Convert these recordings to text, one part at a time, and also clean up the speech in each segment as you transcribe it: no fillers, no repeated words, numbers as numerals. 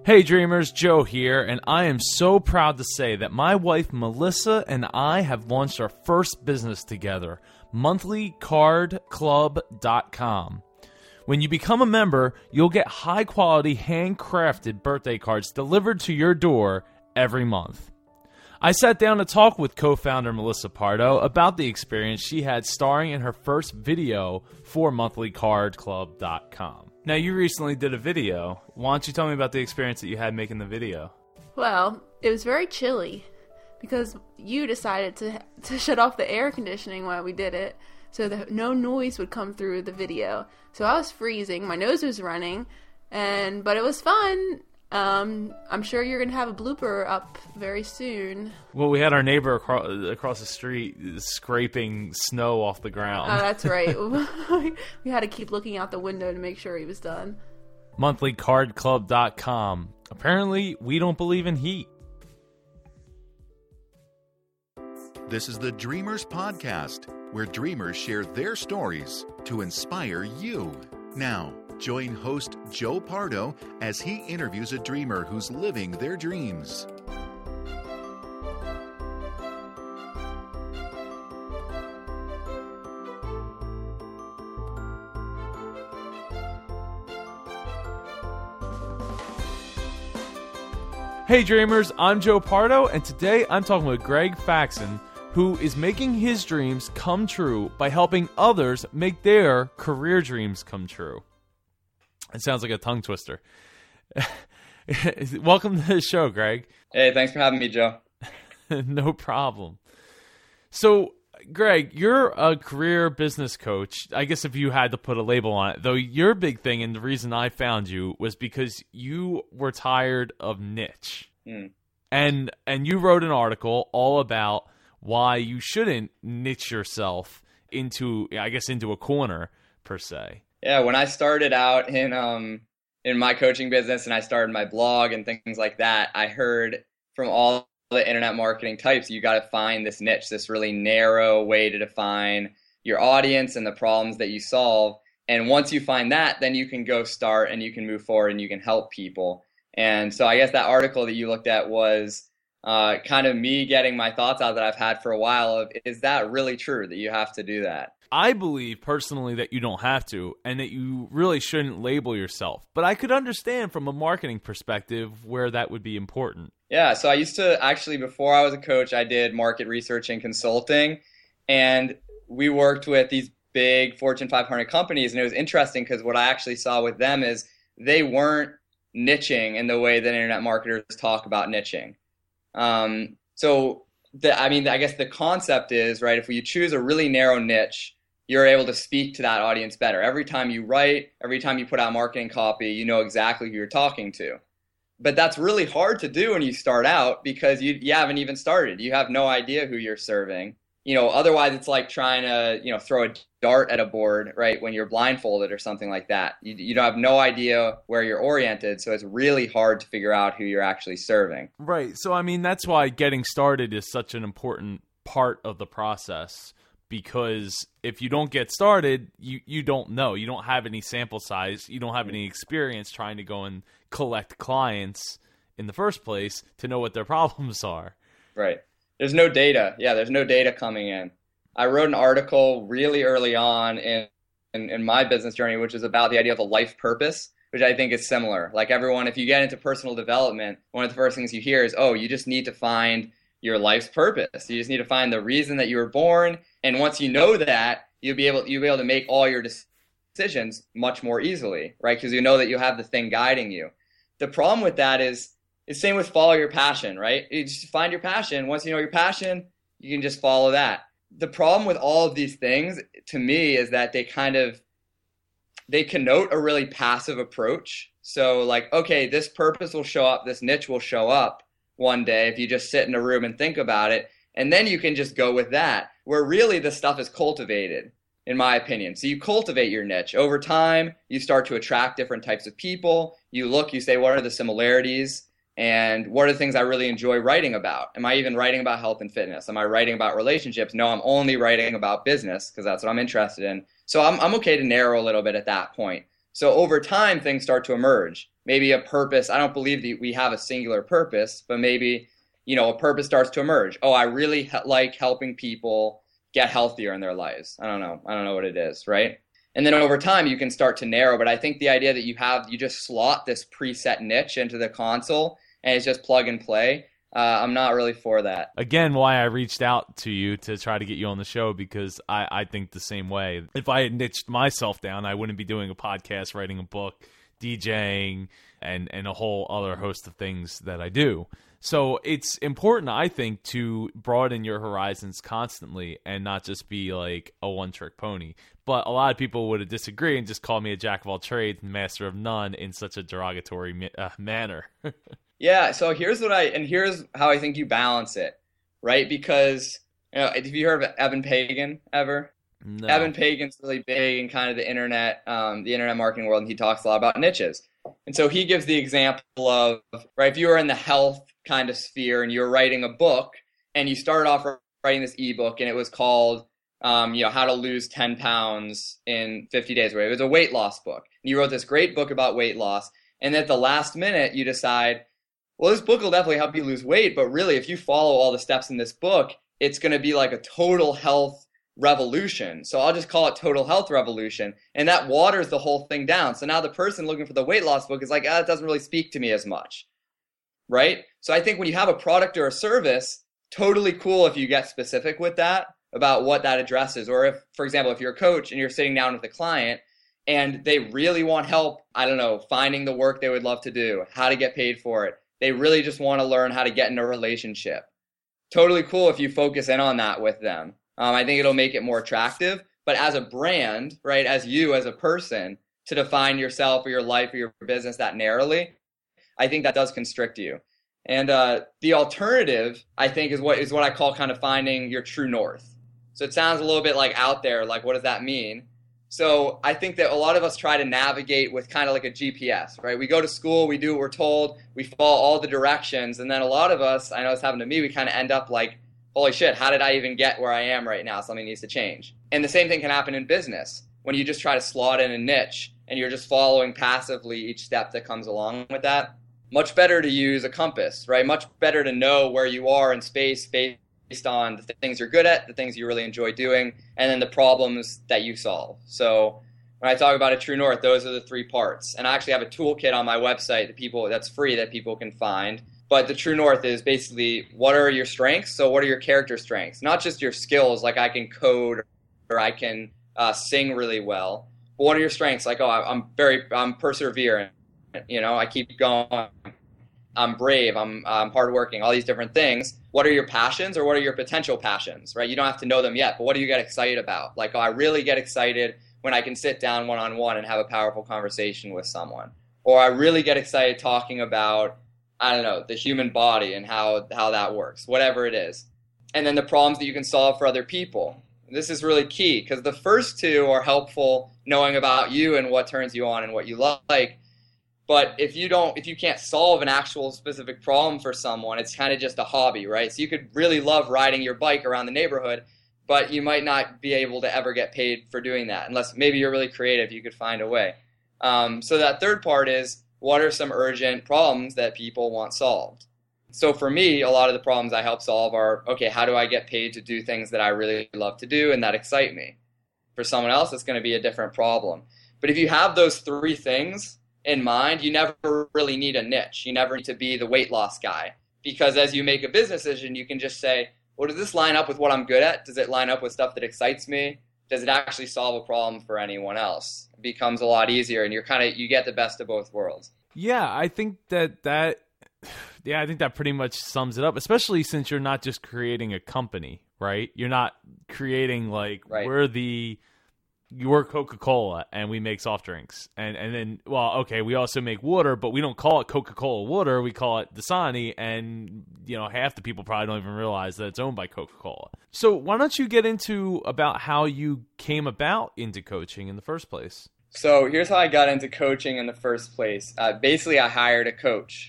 Hey Dreamers, Joe here, and I am so proud to say that my wife Melissa and I have launched our first business together, monthlycardclub.com. When you become a member, you'll get high-quality, handcrafted birthday cards delivered to your door every month. I sat down to talk with co-founder Melissa Pardo about the experience she had starring in her first video for monthlycardclub.com. Now, you recently did a video. Why don't you tell me about the experience that you had making the video? Well, it was very chilly because you decided to shut off the air conditioning while we did it so that no noise would come through the video. So I was freezing, my nose was running, but it was fun. I'm sure you're going to have a blooper up very soon. Well, we had our neighbor across the street scraping snow off the ground. Oh, that's right. We had to keep looking out the window to make sure he was done. Monthlycardclub.com. Apparently, we don't believe in heat. This is the Dreamers Podcast, where dreamers share their stories to inspire you. Now, join host Joe Pardo as he interviews a dreamer who's living their dreams. Hey Dreamers, I'm Joe Pardo, and today I'm talking with Greg Faxon, who is making his dreams come true by helping others make their career dreams come true. It sounds like a tongue twister. Welcome to the show, Greg. Hey, thanks for having me, Joe. No problem. So, Greg, you're a career business coach. I guess if you had to put a label on it, though your big thing and the reason I found you was because you were tired of niche. And you wrote an article all about why you shouldn't niche yourself into a corner, per se. Yeah, when I started out in my coaching business and I started my blog and things like that, I heard from all the internet marketing types, you got to find this niche, this really narrow way to define your audience and the problems that you solve. And once you find that, then you can go start and you can move forward and you can help people. And so I guess that article that you looked at was kind of me getting my thoughts out that I've had for a while of, is that really true that you have to do that? I believe personally that you don't have to and that you really shouldn't label yourself. But I could understand from a marketing perspective where that would be important. Yeah, so I used to actually, before I was a coach, I did market research and consulting. And we worked with these big Fortune 500 companies. And it was interesting because what I actually saw with them is they weren't niching in the way that internet marketers talk about niching. I guess the concept is, right, if you choose a really narrow niche, you're able to speak to that audience better. Every time you write, every time you put out marketing copy, you know exactly who you're talking to. But that's really hard to do when you start out because you haven't even started. You have no idea who you're serving. Otherwise it's like trying to, throw a dart at a board, right, when you're blindfolded or something like that. You have no idea where you're oriented, so it's really hard to figure out who you're actually serving. Right. So, I mean, that's why getting started is such an important part of the process, because if you don't get started, you don't know. You don't have any sample size. You don't have any experience trying to go and collect clients in the first place to know what their problems are. Right. There's no data. Yeah, there's no data coming in. I wrote an article really early on in my business journey, which is about the idea of a life purpose, which I think is similar. Like everyone, if you get into personal development, one of the first things you hear is, oh, you just need to find your life's purpose. You just need to find the reason that you were born. And once you know that, you'll be able to make all your decisions much more easily, right? Because you know that you have the thing guiding you. The problem with that is, it's same with follow your passion, right? You just find your passion. Once you know your passion, you can just follow that. The problem with all of these things, to me, is that they connote a really passive approach. So like, okay, this purpose will show up, this niche will show up one day if you just sit in a room and think about it, and then you can just go with that, where really the stuff is cultivated, in my opinion. So you cultivate your niche. Over time, you start to attract different types of people. You say, what are the similarities? And what are the things I really enjoy writing about? Am I even writing about health and fitness? Am I writing about relationships? No, I'm only writing about business because that's what I'm interested in. So I'm okay to narrow a little bit at that point. So over time, things start to emerge. Maybe a purpose. I don't believe that we have a singular purpose, but maybe, a purpose starts to emerge. Oh, I really like helping people get healthier in their lives. I don't know what it is, right? And then over time, you can start to narrow. But I think the idea that you just slot this preset niche into the console and it's just plug and play, I'm not really for that. Again, why I reached out to you to try to get you on the show, because I think the same way. If I had niched myself down, I wouldn't be doing a podcast, writing a book, DJing, and a whole other host of things that I do. So it's important, I think, to broaden your horizons constantly and not just be like a one-trick pony. But a lot of people would disagree and just call me a jack of all trades and master of none in such a derogatory manner. Yeah, so here's how I think you balance it, right? Because, have you heard of Evan Pagan ever? No. Evan Pagan's really big in kind of the internet marketing world, and he talks a lot about niches. And so he gives the example of, right, if you were in the health kind of sphere and you're writing a book and you started off writing this ebook and it was called, how to lose 10 pounds in 50 days, right? It was a weight loss book. And you wrote this great book about weight loss. And at the last minute, you decide, well, this book will definitely help you lose weight. But really, if you follow all the steps in this book, it's going to be like a total health revolution. So I'll just call it Total Health Revolution. And that waters the whole thing down. So now the person looking for the weight loss book is like, it doesn't really speak to me as much. Right? So I think when you have a product or a service, totally cool if you get specific with that about what that addresses. Or if, for example, if you're a coach and you're sitting down with a client and they really want help, finding the work they would love to do, how to get paid for it. They really just want to learn how to get in a relationship. Totally cool if you focus in on that with them. I think it'll make it more attractive. But as a brand, right, as you as a person, to define yourself or your life or your business that narrowly, I think that does constrict you. And the alternative, I think, is what I call kind of finding your true north. So it sounds a little bit like out there, like what does that mean? So I think that a lot of us try to navigate with kind of like a GPS, right? We go to school, we do what we're told, we follow all the directions, and then a lot of us, I know it's happened to me, we kind of end up like, holy shit, how did I even get where I am right now? Something needs to change. And the same thing can happen in business. When you just try to slot in a niche and you're just following passively each step that comes along with that, much better to use a compass, right? Much better to know where you are in space based on the things you're good at, the things you really enjoy doing, and then the problems that you solve. So when I talk about a true north, those are the 3 parts. And I actually have a toolkit on my website that's free that people can find. But the true north is basically, what are your strengths? So what are your character strengths? Not just your skills, like I can code or I can sing really well. But what are your strengths? Like, I'm perseverant. I keep going. I'm brave, I'm hardworking, all these different things. What are your passions or what are your potential passions, right? You don't have to know them yet, but what do you get excited about? Like, I really get excited when I can sit down one-on-one and have a powerful conversation with someone. Or I really get excited talking about, the human body and how that works, whatever it is. And then the problems that you can solve for other people. This is really key because the first 2 are helpful, knowing about you and what turns you on and what you like. But if you can't solve an actual specific problem for someone, it's kind of just a hobby, right? So you could really love riding your bike around the neighborhood, but you might not be able to ever get paid for doing that. Unless maybe you're really creative, you could find a way. So that third part is, what are some urgent problems that people want solved? So for me, a lot of the problems I help solve are, okay, how do I get paid to do things that I really love to do and that excite me? For someone else, it's going to be a different problem. But if you have those 3 things in mind, you never really need a niche. You never need to be the weight loss guy. Because as you make a business decision, you can just say, well, does this line up with what I'm good at? Does it line up with stuff that excites me? Does it actually solve a problem for anyone else? It becomes a lot easier and you get the best of both worlds. Yeah, I think that pretty much sums it up, especially since you're not just creating a company, right? You're not creating right. We're Coca-Cola and we make soft drinks. And then, we also make water, but we don't call it Coca-Cola water. We call it Dasani. And, half the people probably don't even realize that it's owned by Coca-Cola. So why don't you get into about how you came about into coaching in the first place? So here's how I got into coaching in the first place. Basically, I hired a coach.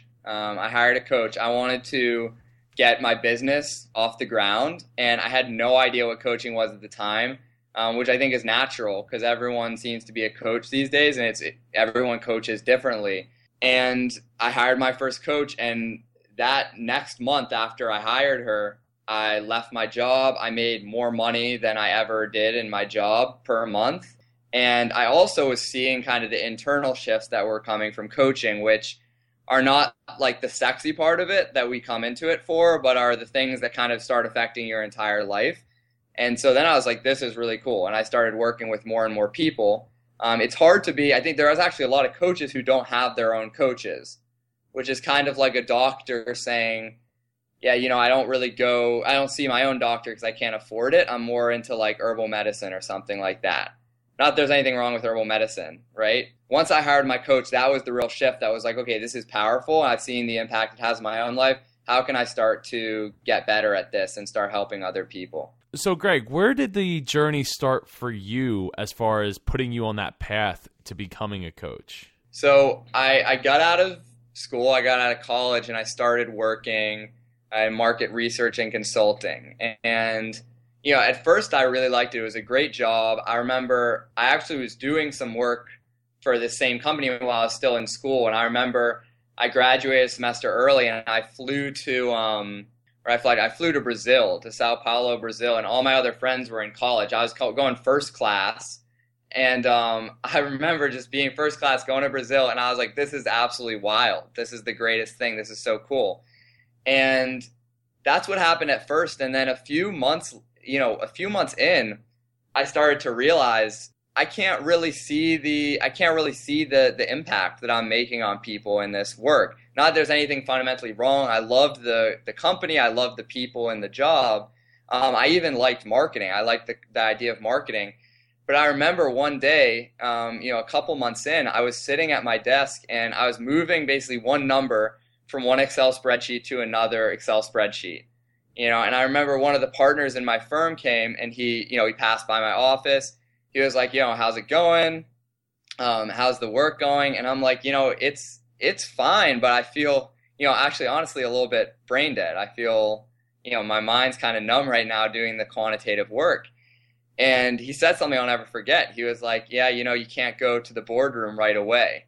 I wanted to get my business off the ground, and I had no idea what coaching was at the time. which I think is natural because everyone seems to be a coach these days, and everyone coaches differently. And I hired my first coach, and that next month after I hired her, I left my job. I made more money than I ever did in my job per month. And I also was seeing kind of the internal shifts that were coming from coaching, which are not like the sexy part of it that we come into it for, but are the things that kind of start affecting your entire life. And so then I was like, this is really cool. And I started working with more and more people. It's hard to be, I think there is actually a lot of coaches who don't have their own coaches, which is kind of like a doctor saying, yeah, I don't see my own doctor because I can't afford it. I'm more into like herbal medicine or something like that. Not that there's anything wrong with herbal medicine, right? Once I hired my coach, that was the real shift. That was like, okay, this is powerful. I've seen the impact it has in my own life. How can I start to get better at this and start helping other people? So, Greg, where did the journey start for you as far as putting you on that path to becoming a coach? So I got out of school, I got out of college, and I started working in market research and consulting. And, at first I really liked it. It was a great job. I remember I actually was doing some work for the same company while I was still in school. And I remember I graduated a semester early, and I flew to I flew to Brazil, to Sao Paulo, Brazil, and all my other friends were in college. I was going first class, and I remember just being first class, going to Brazil, and I was like, this is absolutely wild. This is the greatest thing. This is so cool. And that's what happened at first. And then a few months in, I started to realize I can't really see the impact that I'm making on people in this work. Not that there's anything fundamentally wrong. I loved the company. I loved the people in the job. I even liked marketing. I liked the idea of marketing. But I remember one day, a couple months in, I was sitting at my desk and I was moving basically one number from one Excel spreadsheet to another Excel spreadsheet. And I remember one of the partners in my firm came and he passed by my office. He was like, how's it going? How's the work going? And I'm like, it's fine, but I feel, actually honestly a little bit brain dead. I feel, my mind's kind of numb right now doing the quantitative work. And he said something I'll never forget. He was like, yeah, you can't go to the boardroom right away.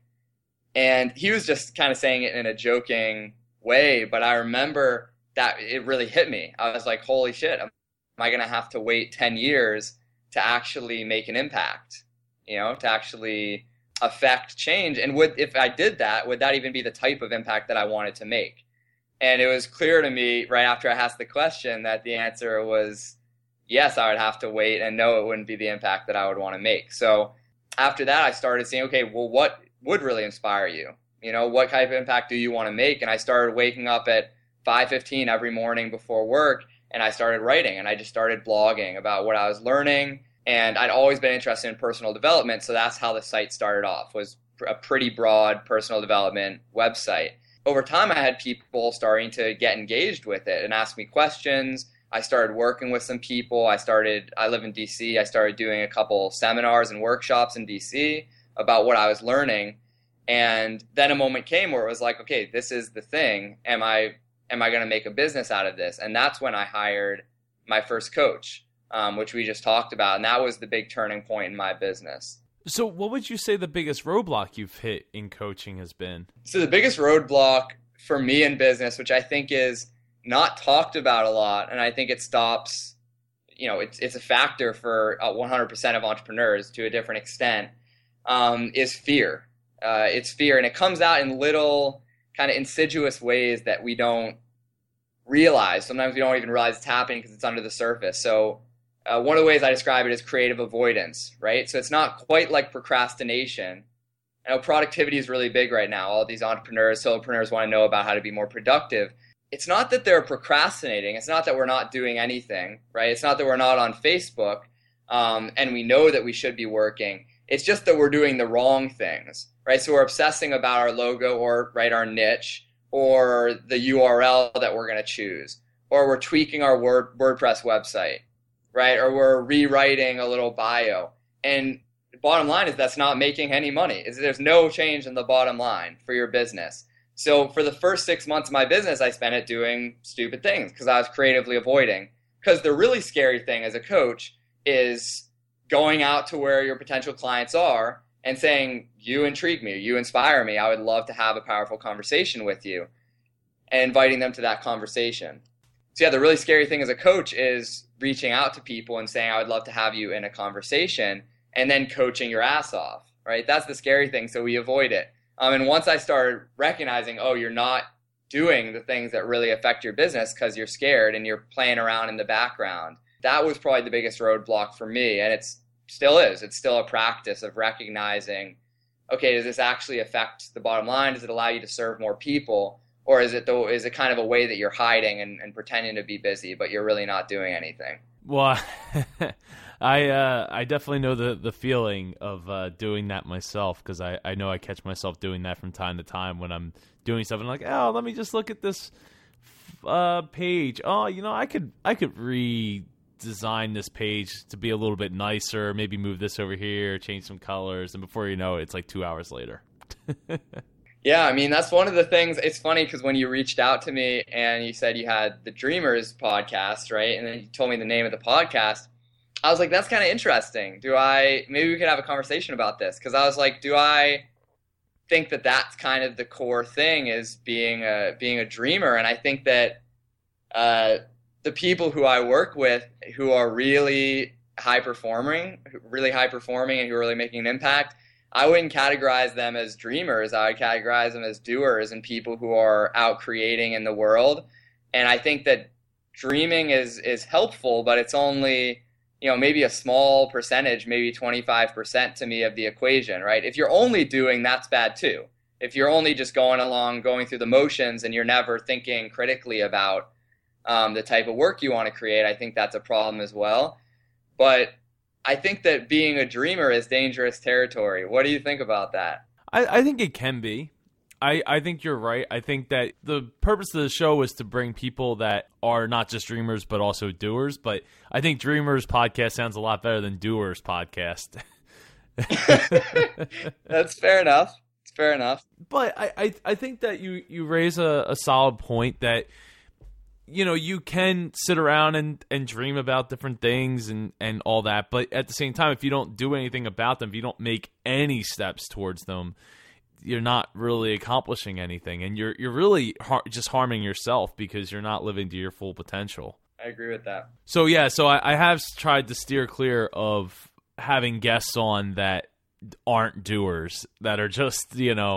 And he was just kind of saying it in a joking way, but I remember that it really hit me. I was like, holy shit, am I going to have to wait 10 years to actually make an impact, to actually affect change? And if I did that, would that even be the type of impact that I wanted to make? And it was clear to me right after I asked the question that the answer was yes, I would have to wait, and no, it wouldn't be the impact that I would want to make. So after that, I started saying, okay, well, what would really inspire you? What type of impact do you want to make? And I started waking up at 5:15 every morning before work, and I started writing, and I just started blogging about what I was learning. And I'd always been interested in personal development, so that's how the site started off, was a pretty broad personal development website. Over time, I had people starting to get engaged with it and ask me questions. I started working with some people. I live in DC. I started doing a couple seminars and workshops in DC about what I was learning. And then a moment came where it was like, okay, this is the thing. Am I going to make a business out of this? And that's when I hired my first coach, which we just talked about. And that was the big turning point in my business. So what would you say the biggest roadblock you've hit in coaching has been? So the biggest roadblock for me in business, which I think is not talked about a lot, and I think it stops, it's a factor for 100% of entrepreneurs to a different extent, is fear. It's fear, and it comes out in little kind of insidious ways that we don't realize. Sometimes we don't even realize it's happening because it's under the surface. So one of the ways I describe it is creative avoidance, right? So it's not quite like procrastination. I know productivity is really big right now. All these entrepreneurs, solopreneurs want to know about how to be more productive. It's not that they're procrastinating. It's not that we're not doing anything, right? It's not that we're not on Facebook and we know that we should be working. It's just that we're doing the wrong things, right? So we're obsessing about our logo or our niche or the URL that we're going to choose, or we're tweaking our WordPress website, right? Or we're rewriting a little bio. And the bottom line is that's not making any money. There's no change in the bottom line for your business. So for the first 6 months of my business, I spent it doing stupid things because I was creatively avoiding. Because the really scary thing as a coach is going out to where your potential clients are and saying, you intrigue me, you inspire me, I would love to have a powerful conversation with you, and inviting them to that conversation. So yeah, the really scary thing as a coach is reaching out to people and saying, I would love to have you in a conversation, and then coaching your ass off, right? That's the scary thing, so we avoid it. And once I started recognizing, oh, you're not doing the things that really affect your business because you're scared and you're playing around in the background, that was probably the biggest roadblock for me. And it's still is. It's still a practice of recognizing, okay, does this actually affect the bottom line? Does it allow you to serve more people? Or is it kind of a way that you're hiding and pretending to be busy, but you're really not doing anything? Well, I definitely know the feeling of doing that myself, because I know I catch myself doing that from time to time when I'm doing stuff and I'm like, oh, let me just look at this page. Oh, I could redesign this page to be a little bit nicer, maybe move this over here, change some colors, and before you know it, it's like 2 hours later. Yeah, I mean, that's one of the things. It's funny because when you reached out to me and you said you had the Dreamers podcast, right? And then you told me the name of the podcast. I was like, that's kind of interesting. Maybe we could have a conversation about this? Because I was like, do I think that that's kind of the core thing, is being a dreamer? And I think that the people who I work with who are really high performing and who are really making an impact, I wouldn't categorize them as dreamers. I would categorize them as doers and people who are out creating in the world. And I think that dreaming is helpful, but it's only, maybe a small percentage, maybe 25% to me of the equation, right? If you're only doing, that's bad too. If you're only just going through the motions and you're never thinking critically about the type of work you want to create, I think that's a problem as well. But I think that being a dreamer is dangerous territory. What do you think about that? I think it can be. I think you're right. I think that the purpose of the show is to bring people that are not just dreamers, but also doers. But I think Dreamers podcast sounds a lot better than Doers podcast. That's fair enough. It's fair enough. But I think that you raise a solid point that, you can sit around and dream about different things and all that. But at the same time, if you don't do anything about them, if you don't make any steps towards them, you're not really accomplishing anything. And you're really just harming yourself because you're not living to your full potential. I agree with that. So, yeah, I have tried to steer clear of having guests on that aren't doers, that are just,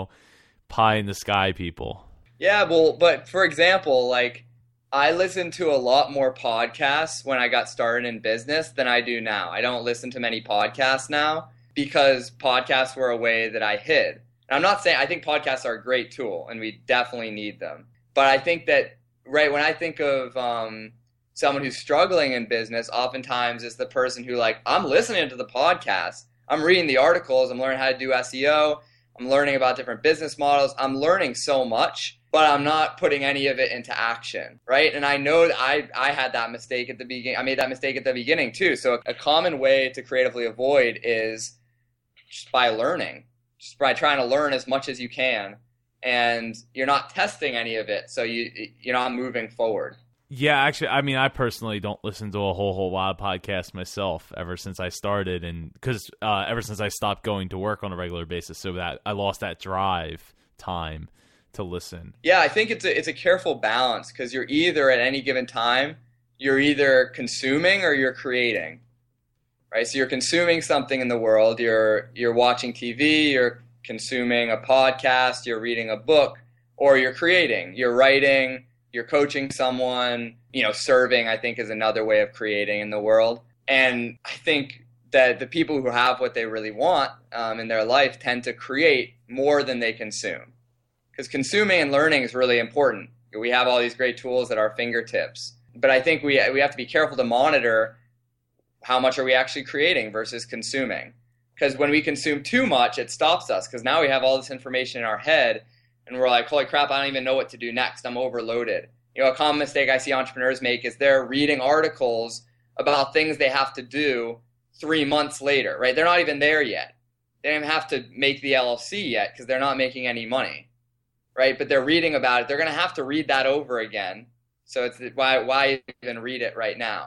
pie in the sky people. Yeah, well, but for example, like, I listened to a lot more podcasts when I got started in business than I do now. I don't listen to many podcasts now because podcasts were a way that I hid. And I'm not saying, I think podcasts are a great tool and we definitely need them. But I think that, right, when I think of someone who's struggling in business, oftentimes it's the person who, like, I'm listening to the podcast, I'm reading the articles, I'm learning how to do SEO, I'm learning about different business models, I'm learning so much, but I'm not putting any of it into action, right? And I know that I had that mistake at the beginning. I made that mistake at the beginning too. So a common way to creatively avoid is just by learning, just by trying to learn as much as you can, and you're not testing any of it, so you're not moving forward. Yeah, actually, I mean, I personally don't listen to a whole lot of podcasts myself ever since I started, and because ever since I stopped going to work on a regular basis, so that I lost that drive time to listen. Yeah, I think it's a careful balance, because you're either at any given time, you're either consuming or you're creating, right? So you're consuming something in the world, you're watching TV, you're consuming a podcast, you're reading a book, or you're creating, you're writing, you're coaching someone, serving, I think, is another way of creating in the world. And I think that the people who have what they really want in their life tend to create more than they consume. Because consuming and learning is really important. We have all these great tools at our fingertips. But I think we have to be careful to monitor how much are we actually creating versus consuming. Because when we consume too much, it stops us. Because now we have all this information in our head, and we're like, holy crap, I don't even know what to do next. I'm overloaded. A common mistake I see entrepreneurs make is they're reading articles about things they have to do 3 months later, right? They're not even there yet. They don't even have to make the LLC yet because they're not making any money, right? But they're reading about it. They're going to have to read that over again. So it's why even read it right now?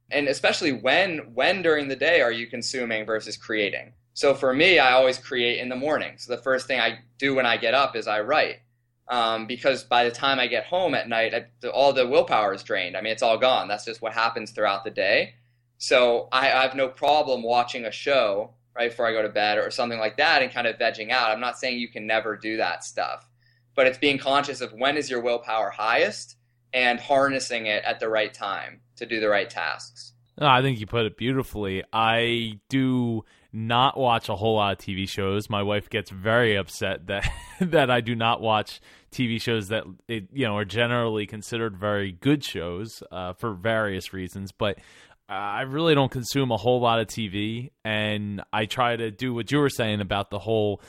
And especially when during the day are you consuming versus creating? So for me, I always create in the morning. So the first thing I do when I get up is I write. Because by the time I get home at night, all the willpower is drained. I mean, it's all gone. That's just what happens throughout the day. So I have no problem watching a show right before I go to bed or something like that and kind of vegging out. I'm not saying you can never do that stuff, but it's being conscious of when is your willpower highest and harnessing it at the right time to do the right tasks. No, I think you put it beautifully. I do not watch a whole lot of TV shows. My wife gets very upset that that I do not watch TV shows that are generally considered very good shows for various reasons. But I really don't consume a whole lot of TV, and I try to do what you were saying about the whole,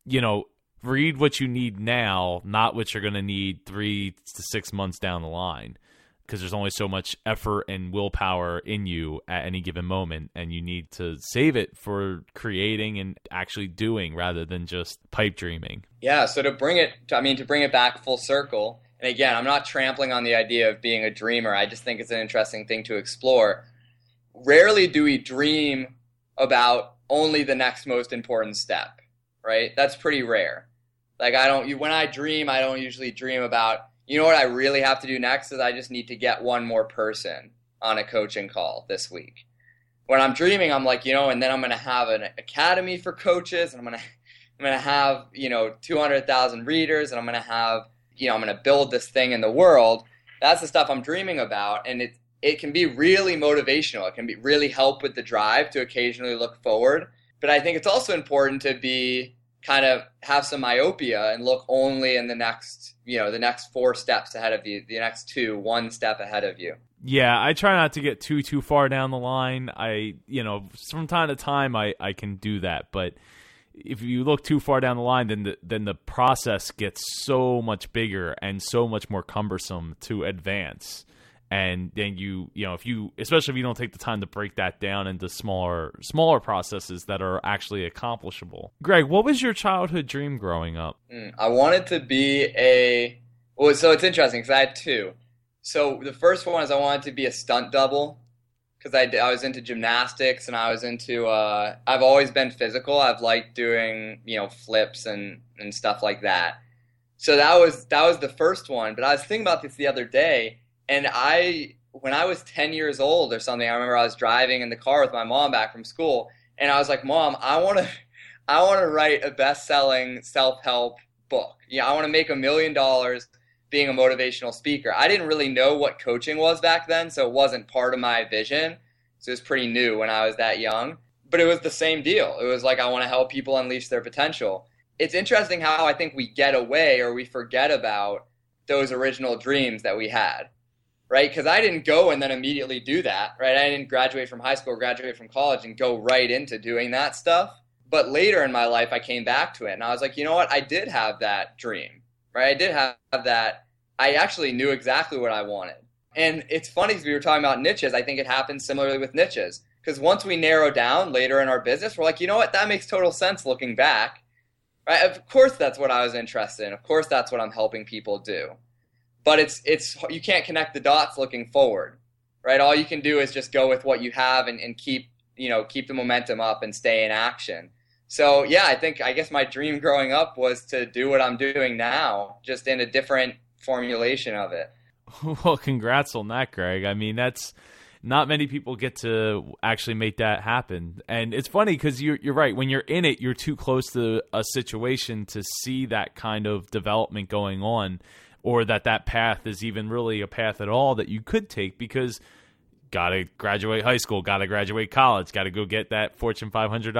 read what you need now, not what you're going to need 3 to 6 months down the line. Because there's only so much effort and willpower in you at any given moment, and you need to save it for creating and actually doing rather than just pipe dreaming. Yeah, so to bring it back full circle, and again, I'm not trampling on the idea of being a dreamer. I just think it's an interesting thing to explore. Rarely do we dream about only the next most important step, right? That's pretty rare. Like when I dream, I don't usually dream about, what I really have to do next is I just need to get one more person on a coaching call this week. When I'm dreaming, I'm like, and then I'm going to have an academy for coaches, and I'm going to have, 200,000 readers, and I'm going to have, I'm going to build this thing in the world. That's the stuff I'm dreaming about. And it can be really motivational. It can be really help with the drive to occasionally look forward. But I think it's also important to be kind of have some myopia and look only in the next 4 steps ahead of you, the next 1 step ahead of you. Yeah, I try not to get too far down the line. From time to time I can do that, but if you look too far down the line, then the process gets so much bigger and so much more cumbersome to advance. And then especially if you don't take the time to break that down into smaller processes that are actually accomplishable. Greg, what was your childhood dream growing up? I wanted to be so it's interesting because I had 2. So the first one is I wanted to be a stunt double because I was into gymnastics and I was into, I've always been physical. I've liked doing, flips and stuff like that. So that was the first one. But I was thinking about this the other day. And when I was 10 years old or something, I remember I was driving in the car with my mom back from school, and I was like, "Mom, I want to write a best-selling self-help book. I want to make $1 million being a motivational speaker." I didn't really know what coaching was back then, so it wasn't part of my vision. So it was pretty new when I was that young. But it was the same deal. It was like I want to help people unleash their potential. It's interesting how I think we get away or we forget about those original dreams that we had. Right? Because I didn't go and then immediately do that, right? I didn't graduate from high school, graduate from college and go right into doing that stuff. But later in my life, I came back to it and I was like, you know what? I did have that dream, right? I did have that. I actually knew exactly what I wanted. And it's funny because we were talking about niches. I think it happens similarly with niches. Because once we narrow down later in our business, we're like, you know what? That makes total sense looking back, right? Of course, that's what I was interested in. Of course, that's what I'm helping people do. But it's you can't connect the dots looking forward, right? All you can do is just go with what you have and keep the momentum up and stay in action. So yeah, I guess my dream growing up was to do what I'm doing now, just in a different formulation of it. Well, congrats on that, Greg. I mean, that's not many people get to actually make that happen. And it's funny because you're right. When you're in it, you're too close to a situation to see that kind of development going on, or that path is even really a path at all that you could take, because got to graduate high school, got to graduate college, got to go get that Fortune 500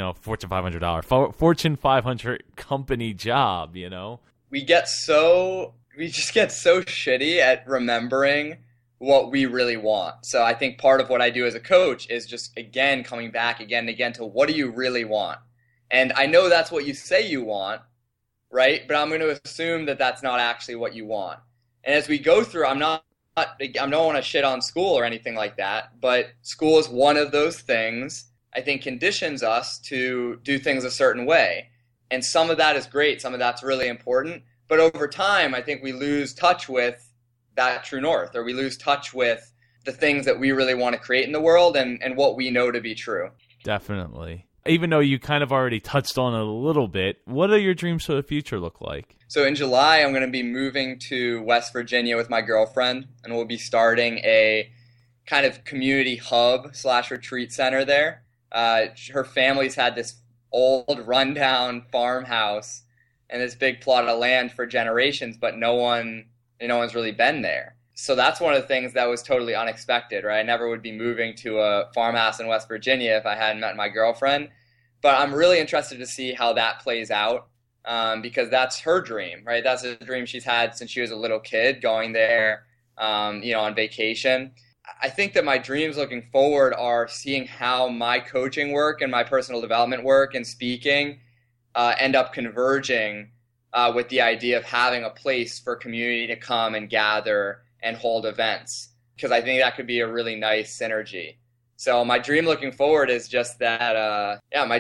company job, We just get so shitty at remembering what we really want. So I think part of what I do as a coach is just, again, coming back again and again to what do you really want? And I know that's what you say you want, right? But I'm going to assume that that's not actually what you want. And as we go through, I don't want to shit on school or anything like that, but school is one of those things I think conditions us to do things a certain way. And some of that is great. Some of that's really important. But over time, I think we lose touch with that true north, or we lose touch with the things that we really want to create in the world and what we know to be true. Definitely. Even though you kind of already touched on it a little bit, what do your dreams for the future look like? So in July, I'm going to be moving to West Virginia with my girlfriend, and we'll be starting a kind of community hub / retreat center there. Her family's had this old rundown farmhouse and this big plot of land for generations, but no one's really been there. So that's one of the things that was totally unexpected, right? I never would be moving to a farmhouse in West Virginia if I hadn't met my girlfriend. But I'm really interested to see how that plays out, because that's her dream, right? That's a dream she's had since she was a little kid, going there, on vacation. I think that my dreams looking forward are seeing how my coaching work and my personal development work and speaking end up converging with the idea of having a place for community to come and gather and hold events, because I think that could be a really nice synergy. So my dream looking forward is just that, I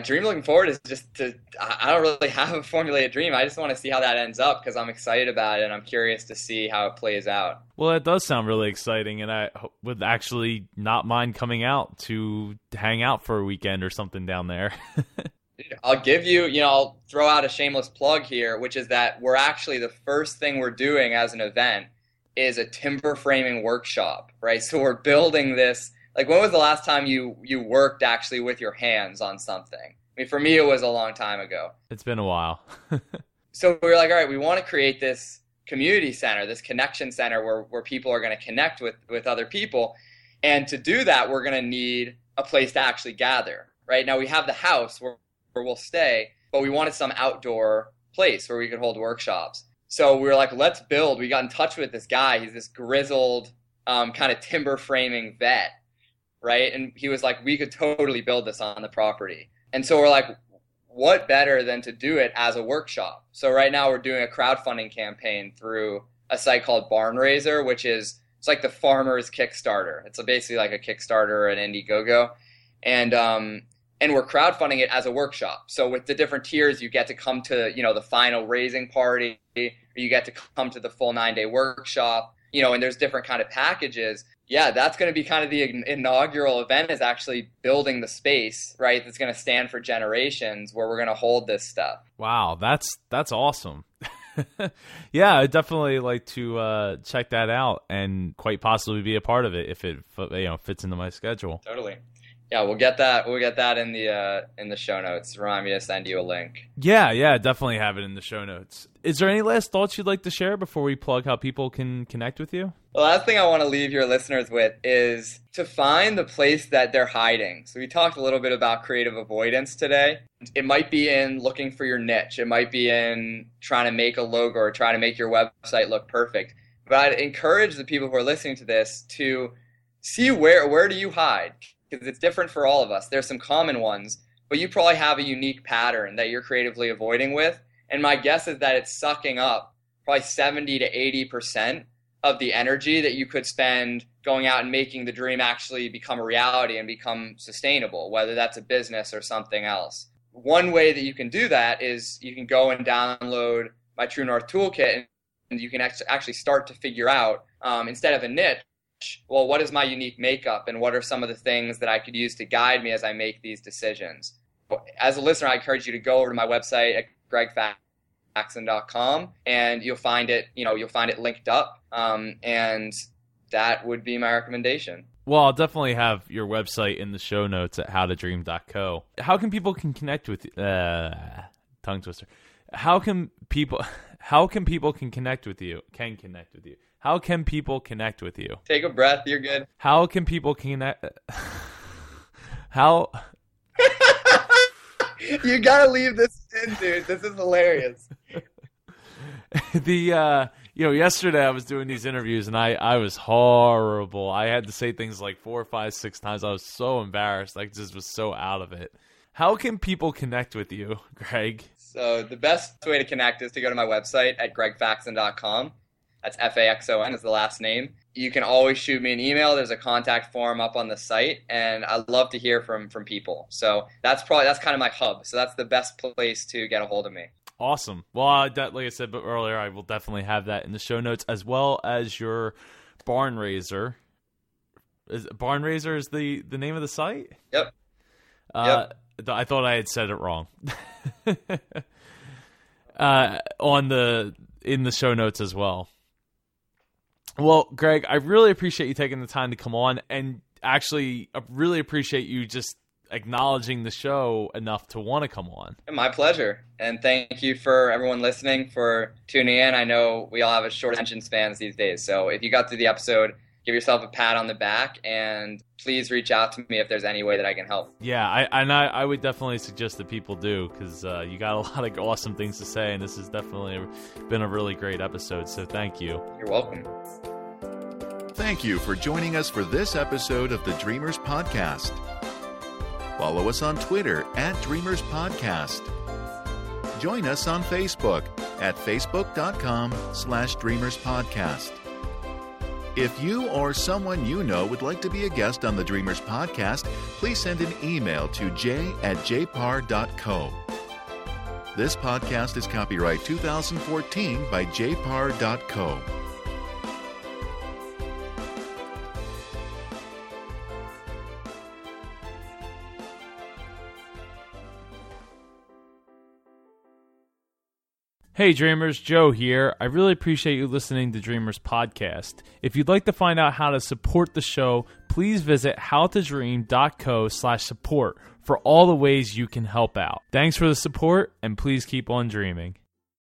don't really have a formulated dream. I just want to see how that ends up, because I'm excited about it and I'm curious to see how it plays out. Well, it does sound really exciting, and I would actually not mind coming out to hang out for a weekend or something down there. I'll give I'll throw out a shameless plug here, which is that we're actually, the first thing we're doing as an event is a timber framing workshop, right? So we're building this. Like, when was the last time you worked actually with your hands on something? I mean, for me, it was a long time ago. It's been a while. So we were like, all right, we want to create this community center, this connection center where people are going to connect with other people. And to do that, we're going to need a place to actually gather, right? Now, we have the house where we'll stay, but we wanted some outdoor place where we could hold workshops. So we were like, let's build. We got in touch with this guy. He's this grizzled kind of timber framing vet, right? And he was like, we could totally build this on the property. And so we're like, what better than to do it as a workshop? So right now we're doing a crowdfunding campaign through a site called Barnraiser, it's like the farmer's Kickstarter. It's basically like a Kickstarter or an Indiegogo. And we're crowdfunding it as a workshop. So with the different tiers, you get to come to, the final raising party, or you get to come to the full 9-day workshop, and there's different kind of packages. Yeah, that's going to be kind of the inaugural event, is actually building the space, right? That's going to stand for generations where we're going to hold this stuff. Wow, that's awesome. Yeah, I'd definitely like to check that out and quite possibly be a part of it if it fits into my schedule. Totally. Yeah, we'll get that in the show notes. Remind me to send you a link. Yeah, definitely have it in the show notes. Is there any last thoughts you'd like to share before we plug how people can connect with you? The last thing I want to leave your listeners with is to find the place that they're hiding. So we talked a little bit about creative avoidance today. It might be in looking for your niche. It might be in trying to make a logo or trying to make your website look perfect. But I'd encourage the people who are listening to this to see where do you hide? Because it's different for all of us. There's some common ones, but you probably have a unique pattern that you're creatively avoiding with. And my guess is that it's sucking up probably 70 to 80% of the energy that you could spend going out and making the dream actually become a reality and become sustainable, whether that's a business or something else. One way that you can do that is you can go and download my True North Toolkit, and you can actually start to figure out, instead of a niche, well, what is my unique makeup, and what are some of the things that I could use to guide me as I make these decisions? As a listener, I encourage you to go over to my website at gregfaxon.com, and you'll find it linked up, and that would be my recommendation. Well, I'll definitely have your website in the show notes at howtodream.co. How can people connect with you? Tongue twister. How can people connect with you? How can people connect with you? Take a breath. You're good. How can people connect? How? You gotta leave this in, dude. This is hilarious. Yesterday I was doing these interviews and I was horrible. I had to say things like 4, 5, 6 times. I was so embarrassed. I just was so out of it. How can people connect with you, Greg? So the best way to connect is to go to my website at gregfaxon.com. That's Faxon is the last name. You can always shoot me an email. There's a contact form up on the site, and I love to hear from people. So that's kind of my hub. So that's the best place to get a hold of me. Awesome. Well, like I said earlier, I will definitely have that in the show notes, as well as your Barnraiser Barnraiser is the name of the site? Yep. I thought I had said it wrong. In the show notes as well. Well, Greg, I really appreciate you taking the time to come on, and actually I really appreciate you just acknowledging the show enough to want to come on. My pleasure. And thank you for everyone listening for tuning in. I know we all have a short attention spans these days. So if you got through the episode, give yourself a pat on the back, and please reach out to me if there's any way that I can help. Yeah, I would definitely suggest that people do, because you got a lot of awesome things to say, and this has definitely been a really great episode, so thank you. You're welcome. Thank you for joining us for this episode of the Dreamers Podcast. Follow us on Twitter @Dreamers Podcast. Join us on Facebook at facebook.com/Dreamers Podcast. If you or someone you know would like to be a guest on the Dreamers Podcast, please send an email to j@jpar.co. This podcast is copyright 2014 by jpar.co. Hey Dreamers, Joe here. I really appreciate you listening to Dreamers Podcast. If you'd like to find out how to support the show, please visit howtodream.co/support for all the ways you can help out. Thanks for the support, and please keep on dreaming.